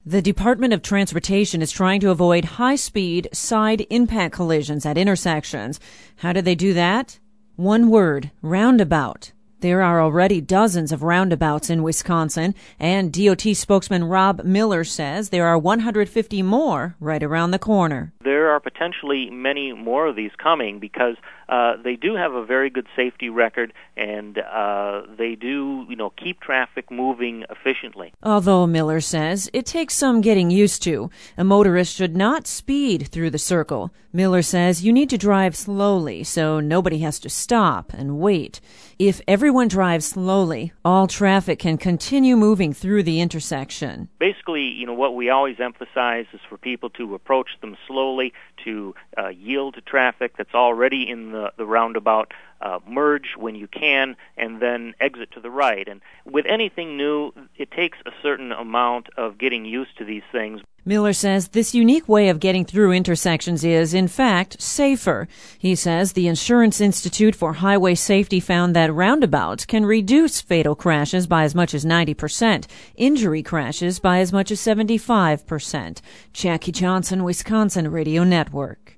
The Department of Transportation is trying to avoid high-speed side impact collisions at intersections. How do they do that? One word, roundabout. There are already dozens of roundabouts in Wisconsin, and DOT spokesman Rob Miller says there are 150 more right around the corner. There are potentially many more of these coming because they do have a very good safety record, and they do, keep traffic moving efficiently. Although Miller says it takes some getting used to. A motorist should not speed through the circle. Miller says you need to drive slowly so nobody has to stop and wait. If everyone drives slowly, all traffic can continue moving through the intersection. Basically, what we always emphasize is for people to approach them slowly, to yield to traffic that's already in the roundabout, merge when you can, and then exit to the right. And with anything new, it takes a certain amount of getting used to these things. Miller says this unique way of getting through intersections is, in fact, safer. He says the Insurance Institute for Highway Safety found that roundabouts can reduce fatal crashes by as much as 90%, injury crashes by as much as 75%. Jackie Johnson, Wisconsin Radio Network.